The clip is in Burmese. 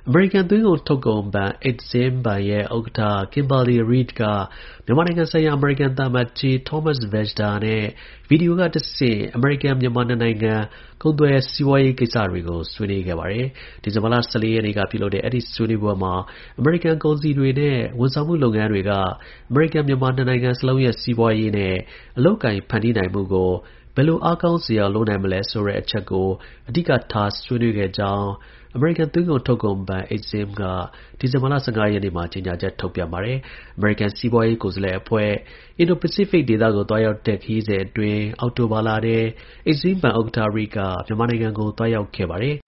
American သွင်းကုန်ထုတ်ကုန်ဘဏ် Exim ဘဏ်ရဲ့ ဥက္ကဋ္ဌ Kimberly Reed က မြန်မာနိုင်ငံဆိုင်ရာ အမေရိကန် သံအမတ်ကြီး Thomas Vajda နဲ့ ဗီဒီယိုကတဆင့် အမေရိကန်-မြန်မာ နှစ်နိုင်ငံ ကုန်သွယ်စီးပွားရေးကိစ္စတွေကို ဆွေးနွေးခဲ့ပါတယ်။ ဒီဇင်ဘာလ ၁၄ ရက်နေ့က ပြုလုပ်တဲ့ အဲဒီ ဆွေးနွေးပွဲမှာ အမေရိကန် ကုန်စည်တွေနဲ့ ဝန်ဆောင်မှုလုပ်ငန်းတွေက အမေရိကန်-မြန်မာ နှစ်နိုင်ငံစလုံးရဲ့ စီးပွားရေးနဲ့ အလုပ်အကိုင် ဖန်တီးနိုင်မှုကို ဘယ်လို အားကောင်းစေအောင် လုပ်နိုင်မလဲဆိုတဲ့အချက်ကို အဓိကထား ဆွေးနွေးခဲ့ကြောင်း အမေရိကန် သွင်းကုန်ထုတ်ကုန်ဘဏ် Exim က ဒီဇင်ဘာလ ၁၅ ရက်နေ့မှာ ကြေညာချက် ထုတ်ပြန်ပါတယ်။ အမေရိကန် စီးပွားရေး ကိုယ်စားလှယ်အဖွဲ့ အင်ဒို-ပစိဖိတ်ဒေသကို သွားရောက်တဲ့ ခရီးစဉ်အတွင်း အောက်တိုဘာလထဲ Exim ဘဏ် ဥက္ကဋ္ဌ Reed က မြန်မာနိုင်ငံကို သွားရောက်ခဲ့ပါတယ်